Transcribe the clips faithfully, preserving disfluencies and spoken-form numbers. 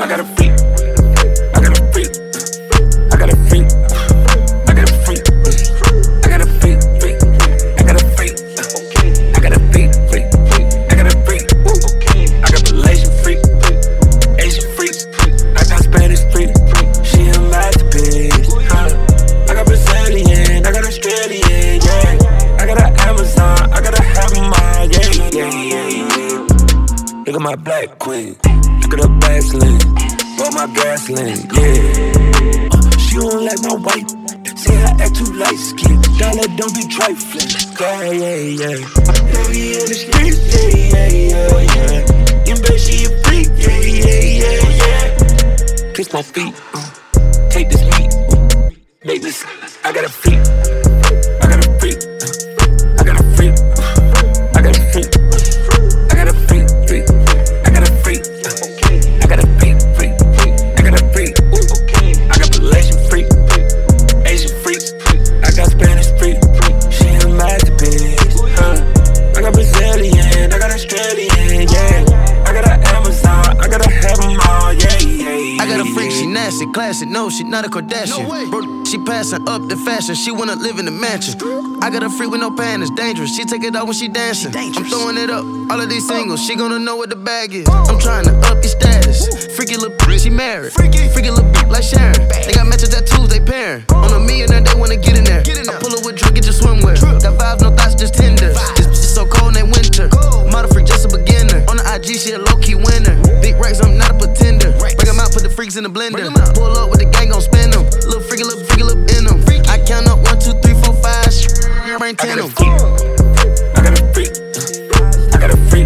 I got a freak. I got a freak. I got a freak. I got a freak. I got a freak. Freak. I got a freak. I got a freak. Freak. I got a freak. I got Malaysian freak. Asian freak. I got Spanish freak. She a masterpiece. Huh? I got Brazilian. I got Australian. Yeah. I got an Amazon. I gotta have them all. Yeah, yeah, yeah, yeah. Look at my black queen. Look at her backslid. Roll my gasoline. Yeah. Uh, she don't like my white. Say I act too light skin. Dollar don't be trifling. Yeah, yeah, yeah. Baby in the streets. Yeah, yeah, yeah, yeah. You bet she a freak. Yeah, yeah, yeah, yeah. Kiss my feet. Uh, take this meat. Uh, make this. I got a freak. I got a freak. Uh, I got a freak. Uh, I got a freak. I got a freak. Freak. I got a freak. Uh, I got a freak. Freak. I got a freak. I got Malaysian freak. Asian freaks. I got Spanish freak. She a masterpiece. Huh? I got Brazilian. I got Australian. Yeah. I got an Amazon. I gotta have them all. Yeah, yeah, yeah. I got a freak, she nasty, classic. No, she not a Kardashian. No way. Bro, she passing up the fashion. She wanna live in the mansion. I got a freak with no pan, it's dangerous. She take it off when she dancing. I'm throwing it up, all of these singles. She gonna know what the bag is. I'm trying to up your status. Freaky little bitch, she married. Freaky little bitch like Sharon. They got matching tattoos, they pairing. On a millionaire, they wanna get in there. I pull her with drip, get your swimwear. Got vibes, no thoughts, just tender. This bitch is so cold, ain't winter. Model freak, just a beginner. On the I G, she a low-key winner. Big racks, I'm not a pretender. Break them out, put the freaks in the blender. Pull up with the gang, gon' spin them. Little freaky, little freaky, little in them. I count up one, two, three, four, five. Brain ten them. I got a freak. I got a freak.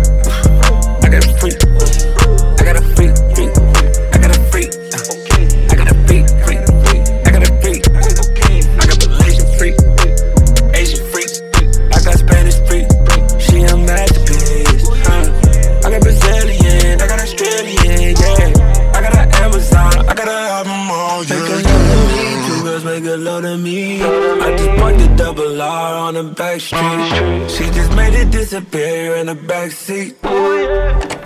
I got a freak. I got a freak. Freak. I got a freak. I got a freak. Freak. I got a freak. I got Malaysian freak. Asian freaks. I got Spanish freak. She a masterpiece. Huh? I got Brazilian. I got Australian. Yeah. I got an Amazon. I gotta have them all. Yeah. Make a load of me. Two girls make a load of me. I just bought the double R on the back street. She just made it disappear in the backseat.